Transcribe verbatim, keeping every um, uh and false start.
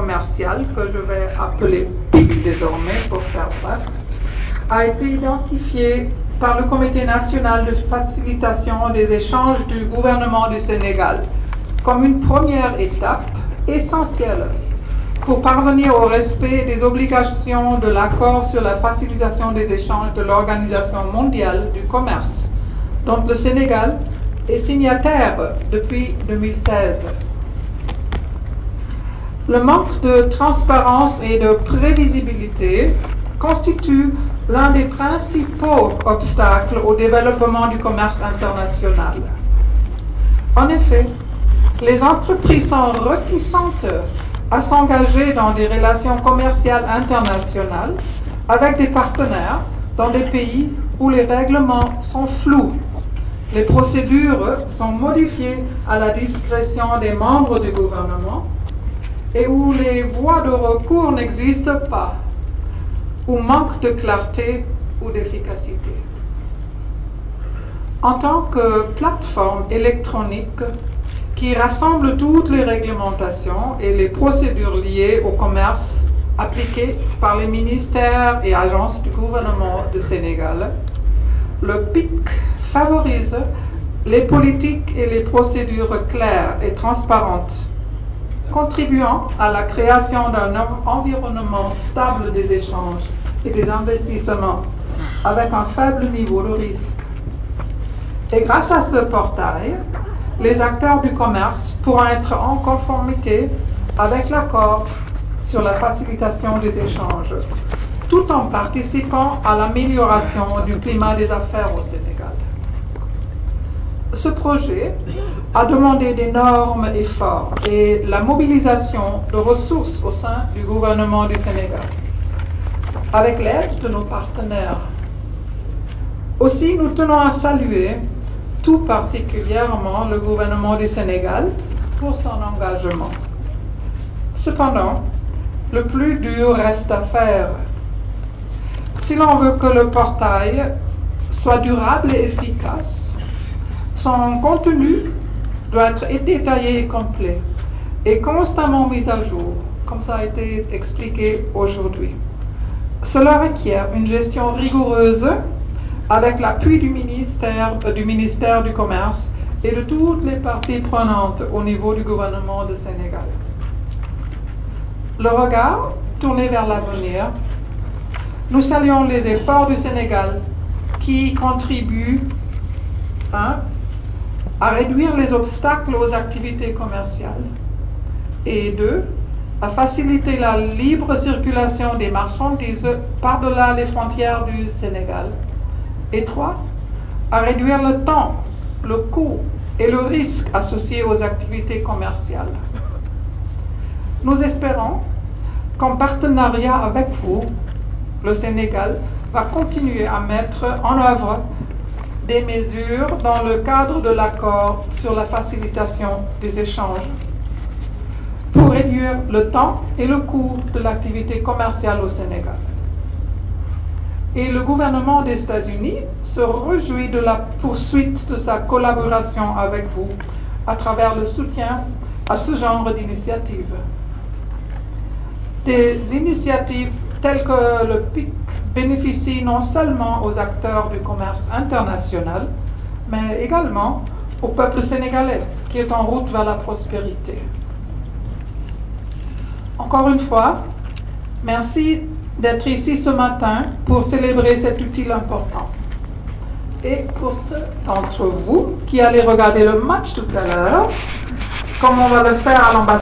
commercial, que je vais appeler P I C désormais pour faire bref, a été identifié par le Comité national de facilitation des échanges du gouvernement du Sénégal comme une première étape essentielle pour parvenir au respect des obligations de l'accord sur la facilitation des échanges de l'Organisation mondiale du commerce, dont le Sénégal est signataire depuis deux mille seize. Le manque de transparence et de prévisibilité constitue l'un des principaux obstacles au développement du commerce international. En effet, les entreprises sont réticentes à s'engager dans des relations commerciales internationales avec des partenaires dans des pays où les règlements sont flous, les procédures sont modifiées à la discrétion des membres du gouvernement et où les voies de recours n'existent pas, ou manquent de clarté ou d'efficacité. En tant que plateforme électronique qui rassemble toutes les réglementations et les procédures liées au commerce appliquées par les ministères et agences du gouvernement du Sénégal, le P I C favorise les politiques et les procédures claires et transparentes, contribuant à la création d'un environnement stable des échanges et des investissements avec un faible niveau de risque. Et grâce à ce portail, les acteurs du commerce pourront être en conformité avec l'accord sur la facilitation des échanges, tout en participant à l'amélioration du climat des affaires au Sénégal. Ce projet a demandé d'énormes efforts et la mobilisation de ressources au sein du gouvernement du Sénégal, avec l'aide de nos partenaires. Aussi, nous tenons à saluer tout particulièrement le gouvernement du Sénégal pour son engagement. Cependant, le plus dur reste à faire. Si l'on veut que le portail soit durable et efficace, son contenu doit être détaillé et complet et constamment mis à jour, comme ça a été expliqué aujourd'hui. Cela requiert une gestion rigoureuse avec l'appui du ministère, euh, du ministère du Commerce et de toutes les parties prenantes au niveau du gouvernement du Sénégal. Le regard tourné vers l'avenir, nous saluons les efforts du Sénégal qui contribuent hein, à réduire les obstacles aux activités commerciales et deux, à faciliter la libre circulation des marchandises par-delà les frontières du Sénégal. Et trois, à réduire le temps, le coût et le risque associés aux activités commerciales. Nous espérons qu'en partenariat avec vous, le Sénégal va continuer à mettre en œuvre des mesures dans le cadre de l'accord sur la facilitation des échanges pour réduire le temps et le coût de l'activité commerciale au Sénégal. Et le gouvernement des États-Unis se réjouit de la poursuite de sa collaboration avec vous à travers le soutien à ce genre d'initiatives. Des initiatives telles que le P I C bénéficient non seulement aux acteurs du commerce international, mais également au peuple sénégalais qui est en route vers la prospérité. Encore une fois, merci d'être ici ce matin pour célébrer cet utile important. Et pour ceux d'entre vous qui allez regarder le match tout à l'heure, comme on va le faire à l'ambassade,